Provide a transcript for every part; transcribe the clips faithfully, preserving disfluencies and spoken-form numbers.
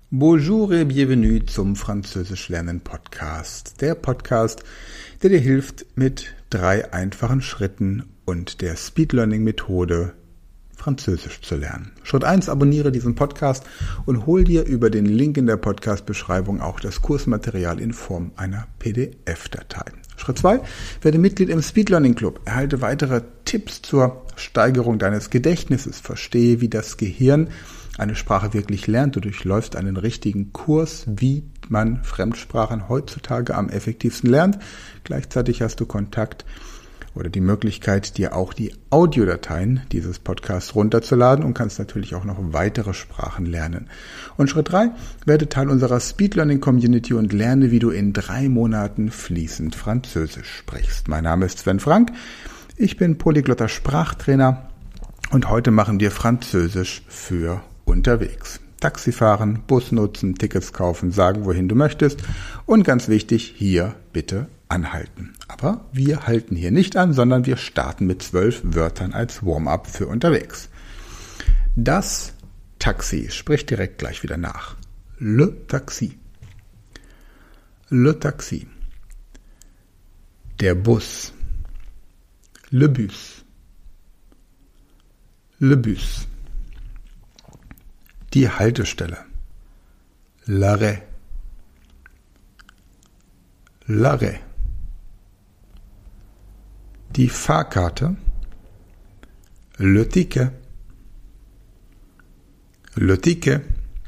Bonjour et bienvenue zum Französisch lernen Podcast. Der Podcast, der dir hilft, mit drei einfachen Schritten und der Speed Learning Methode Französisch zu lernen. Schritt eins, abonniere diesen Podcast und hol dir über den Link in der Podcast-Beschreibung auch das Kursmaterial in Form einer P D F-Datei. Schritt zwei, werde Mitglied im Speed Learning Club. Erhalte weitere Tipps zur Steigerung deines Gedächtnisses. Verstehe, wie das Gehirn eine Sprache wirklich lernt. Du durchläufst einen richtigen Kurs, wie man Fremdsprachen heutzutage am effektivsten lernt. Gleichzeitig hast du Kontakt oder die Möglichkeit, dir auch die Audiodateien dieses Podcasts runterzuladen und kannst natürlich auch noch weitere Sprachen lernen. Und Schritt drei, werde Teil unserer Speed Learning Community und lerne, wie du in drei Monaten fließend Französisch sprichst. Mein Name ist Sven Frank, ich bin polyglotter Sprachtrainer und heute machen wir Französisch für unterwegs. Taxi fahren, Bus nutzen, Tickets kaufen, sagen, wohin du möchtest und ganz wichtig, hier bitte anhalten. Aber wir halten hier nicht an, sondern wir starten mit zwölf Wörtern als Warm-up für unterwegs. Das Taxi, sprich direkt gleich wieder nach. Le Taxi. Le Taxi. Der Bus. Le Bus. Le Bus. Die Haltestelle. L'arrêt. L'arrêt. Die Fahrkarte. Le ticket. Le ticket.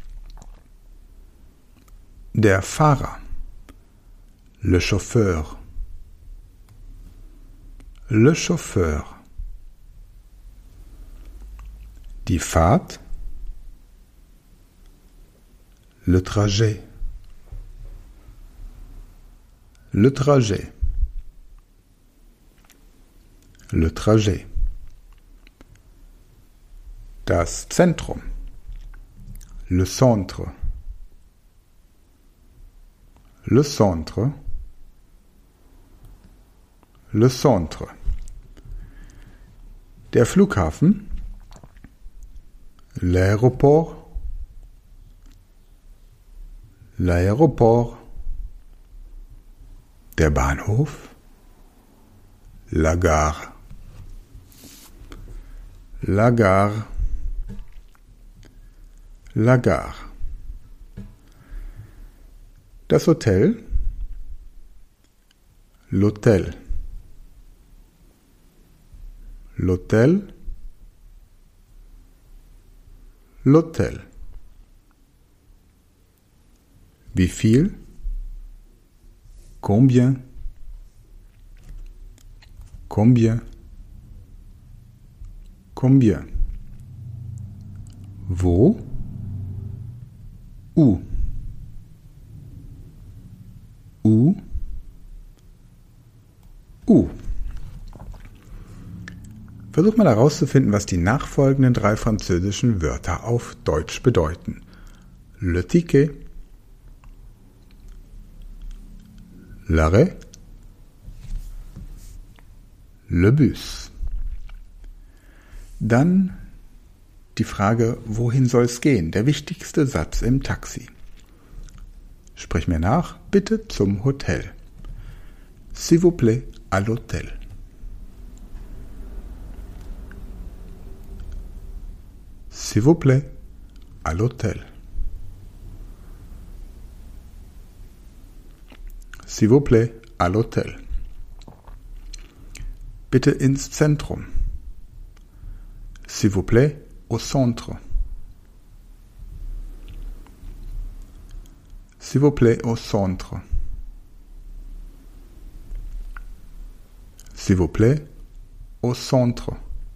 Der Fahrer. Le chauffeur. Le chauffeur. Die Fahrt. Le trajet. Le trajet. Le trajet. Das Zentrum. Le centre. Le centre. Le centre. Der Flughafen. L'aéroport. L'aéroport. Der Bahnhof. La gare. La gare. La gare. Das Hotel. L'hôtel. L'hôtel. L'hôtel. Wie viel? Combien? Combien? Combien? Wo? Où? Où? Où? Versuch mal herauszufinden, was die nachfolgenden drei französischen Wörter auf Deutsch bedeuten. Le ticket. L'arrêt. Le bus. Dann die Frage, wohin soll es gehen? Der wichtigste Satz im Taxi. Sprich mir nach, bitte zum Hotel. S'il vous plaît, à l'hôtel. S'il vous plaît, à l'hôtel. S'il vous plaît, à l'hôtel. Bitte ins Zentrum. S'il vous plaît, au centre. S'il vous plaît, au centre. S'il vous plaît, au centre.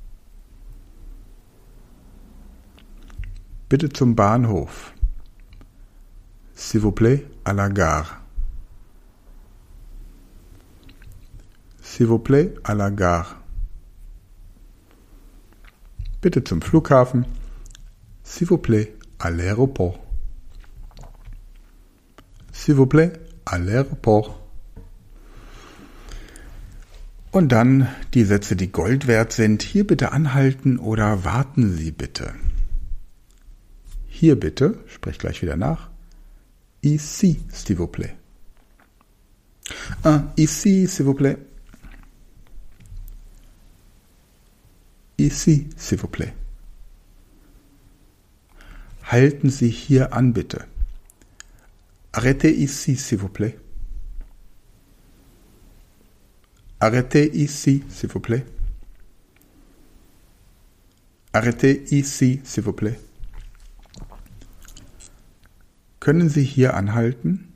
Bitte zum Bahnhof. S'il vous plaît, à la gare. S'il vous plaît, à la gare. Bitte zum Flughafen. S'il vous plaît, à l'aéroport. S'il vous plaît, à l'aéroport. Und dann die Sätze, die Gold wert sind. Hier bitte anhalten oder warten Sie bitte. Hier bitte, sprich gleich wieder nach. Ici, s'il vous plaît. Un, ici, s'il vous plaît. Ici, s'il vous plaît. Halten Sie hier an, bitte. Arrêtez ici, s'il vous plaît. Arrêtez ici, s'il vous plaît. Arrêtez ici, s'il vous plaît. Können Sie hier anhalten?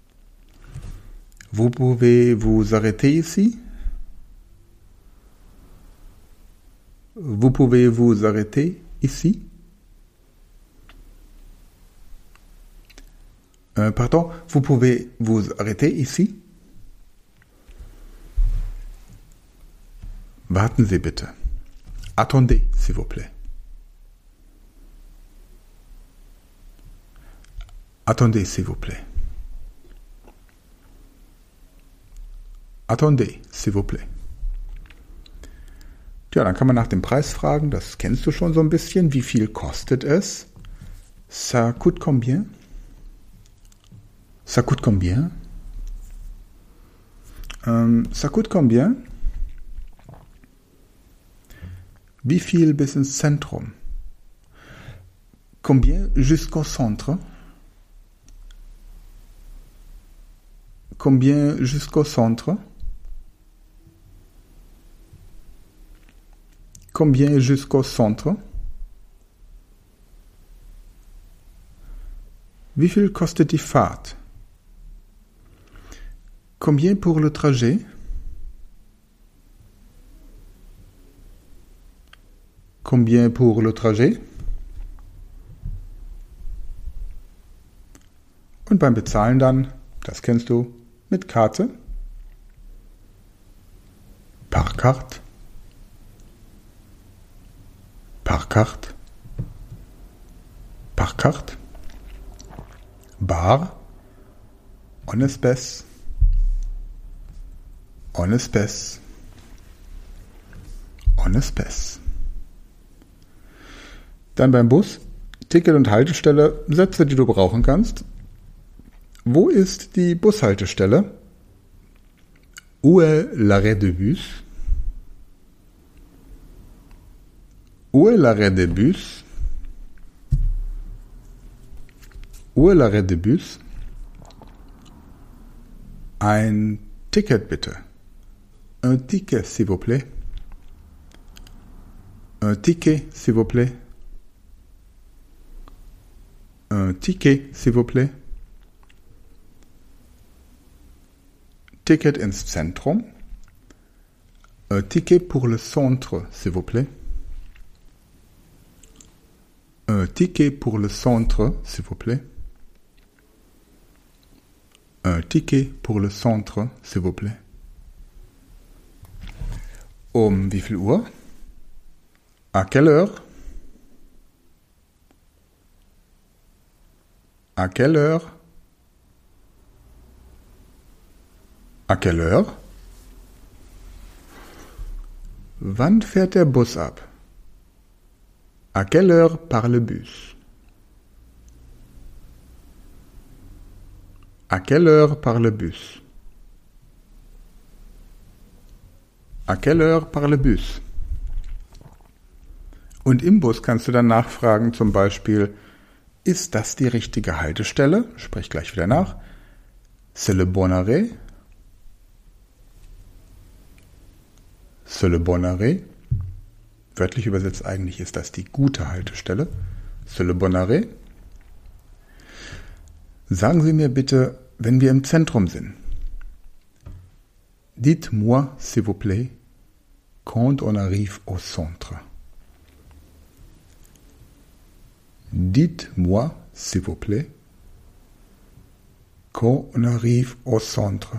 Vous pouvez vous arrêter ici? Vous pouvez vous arrêter ici? Euh, pardon, vous pouvez vous arrêter ici? Warten Sie bitte. Attendez, s'il vous plaît. Attendez, s'il vous plaît. Attendez, s'il vous plaît. Tja, dann kann man nach dem Preis fragen, das kennst du schon so ein bisschen. Wie viel kostet es? Ça coûte combien? Ça coûte combien? Ähm, ça coûte combien? Wie viel bis ins Zentrum? Combien jusqu'au centre? Combien jusqu'au centre? Combien jusqu'au centre? Wie viel kostet die Fahrt? Combien pour le trajet? Combien pour le trajet? Und beim Bezahlen dann, das kennst du, mit Karte, par carte, par carte, par carte, bar, en espèces, en espèces, en espèces. Dann beim Bus, Ticket und Haltestelle, Sätze, die du brauchen kannst. Wo ist die Bushaltestelle? Où est l'arrêt de bus? Où est l'arrêt de bus? Où est l'arrêt de bus? Ein Ticket bitte. Un ticket, s'il vous plaît. Un ticket, s'il vous plaît. Un ticket, s'il vous plaît. Ticket ins Zentrum. Un ticket pour le centre, s'il vous plaît. Un ticket pour le centre, s'il vous plaît. Un ticket pour le centre, s'il vous plaît. Um wie viel Uhr? À quelle heure? À quelle heure? À quelle heure? Wann fährt der Bus ab? À quelle heure part le bus? À quelle heure part le bus? À quelle heure part le bus? Und im Bus kannst du dann nachfragen, zum Beispiel, ist das die richtige Haltestelle? Sprich gleich wieder nach. C'est le bon arrêt? C'est le bon arrêt? Wörtlich übersetzt eigentlich ist das die gute Haltestelle. C'est le bon arrêt? Sagen Sie mir bitte, wenn wir im Zentrum sind. Dites-moi, s'il vous plaît, quand on arrive au centre. Dites-moi, s'il vous plaît, quand on arrive au centre.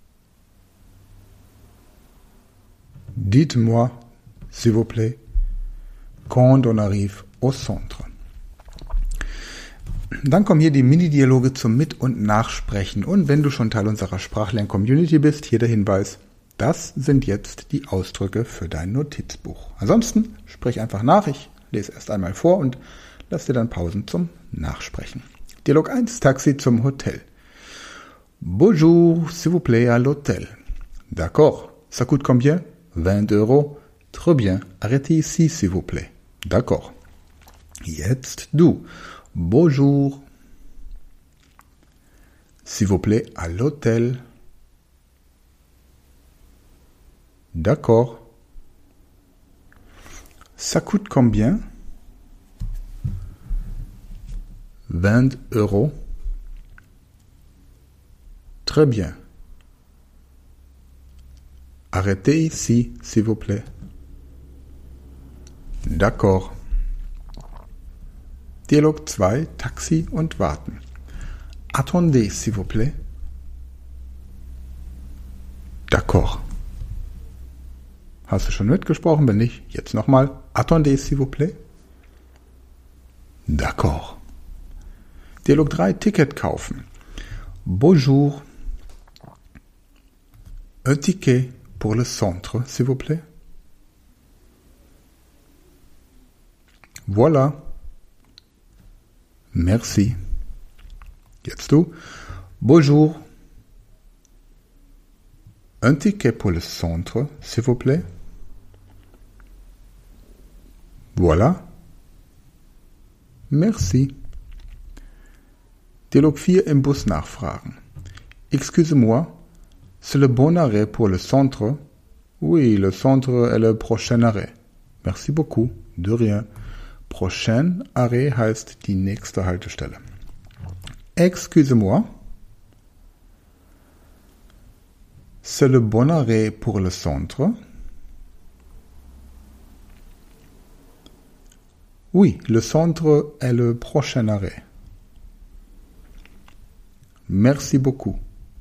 Dites-moi, s'il vous plaît, quand on arrive au centre. Dann kommen hier die Mini-Dialoge zum Mit- und Nachsprechen. Und wenn du schon Teil unserer Sprachlern-Community bist, hier der Hinweis, das sind jetzt die Ausdrücke für dein Notizbuch. Ansonsten sprich einfach nach. Ich lese erst einmal vor und lass dir dann Pausen zum Nachsprechen. Dialog eins, Taxi zum Hotel. Bonjour, s'il vous plaît, à l'hôtel. D'accord. Ça coûte combien? vingt euros. Très bien. Arrêtez ici, s'il vous plaît. D'accord. Jetzt du. Bonjour. S'il vous plaît, à l'hôtel. D'accord. Ça coûte combien? vingt euros. Très bien. Arrêtez ici, s'il vous plaît. D'accord. Dialog zwei, Taxi und Warten. Attendez, s'il vous plaît. D'accord. Hast du schon mitgesprochen? Wenn nicht, jetzt nochmal. Attendez, s'il vous plaît. D'accord. Dialog drei, Ticket kaufen. Bonjour. Un ticket pour le centre, s'il vous plaît. Voilà. Merci. Jetzt du. Bonjour. Un ticket pour le centre, s'il vous plaît. Voilà. Merci. Dialog vier, im Bus nachfragen. Excusez-moi, c'est le bon arrêt pour le centre? Oui, le centre est le prochain arrêt. Merci beaucoup. De rien. Prochain arrêt heißt die nächste Haltestelle. Excusez-moi, c'est le bon arrêt pour le centre? Oui, le centre est le prochain arrêt. Merci beaucoup.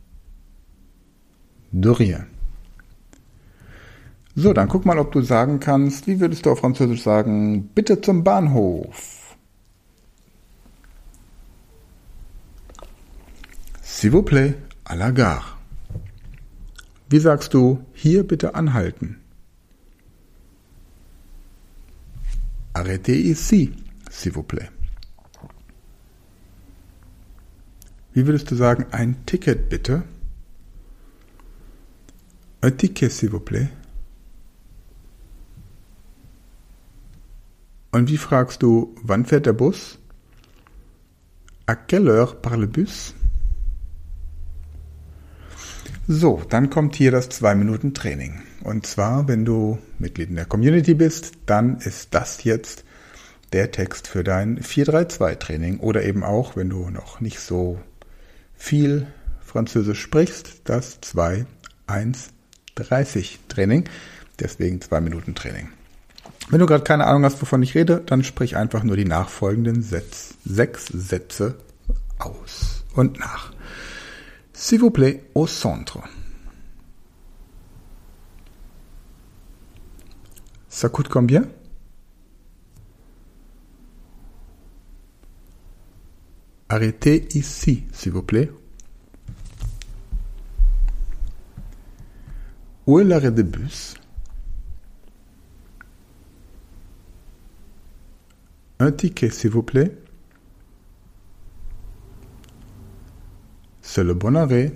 De rien. So, dann guck mal, ob du sagen kannst, wie würdest du auf Französisch sagen, bitte zum Bahnhof. S'il vous plaît, à la gare. Wie sagst du, hier bitte anhalten? Arrêtez ici, s'il vous plaît. Wie würdest du sagen, ein Ticket bitte? Un ticket, s'il vous plaît. Und wie fragst du, wann fährt der Bus? À quelle heure part le bus? So, dann kommt hier das zwei Minuten Training. Und zwar, wenn du Mitglied in der Community bist, dann ist das jetzt der Text für dein vier drei zwei Training. Oder eben auch, wenn du noch nicht so viel Französisch sprichst, das zwei eins dreißig Training. Deswegen zwei Minuten Training. Wenn du gerade keine Ahnung hast, wovon ich rede, dann sprich einfach nur die nachfolgenden Sätze, sechs Sätze aus und nach. S'il vous plaît, au centre. Ça coûte combien? Arrêtez ici, s'il vous plaît. Où est l'arrêt de bus? Un ticket, s'il vous plaît. C'est le bon arrêt.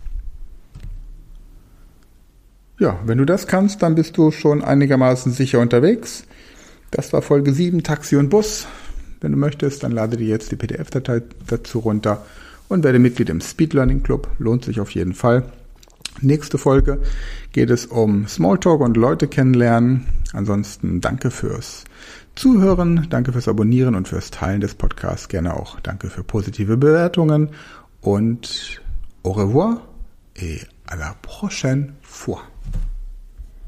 Ja, wenn du das kannst, dann bist du schon einigermaßen sicher unterwegs. Das war Folge sieben, Taxi und Bus. Wenn du möchtest, dann lade dir jetzt die P D F-Datei dazu runter und werde Mitglied im Speed Learning Club. Lohnt sich auf jeden Fall. Nächste Folge geht es um Smalltalk und Leute kennenlernen. Ansonsten danke fürs Zuhören, danke fürs Abonnieren und fürs Teilen des Podcasts. Gerne auch danke für positive Bewertungen und au revoir et à la prochaine fois.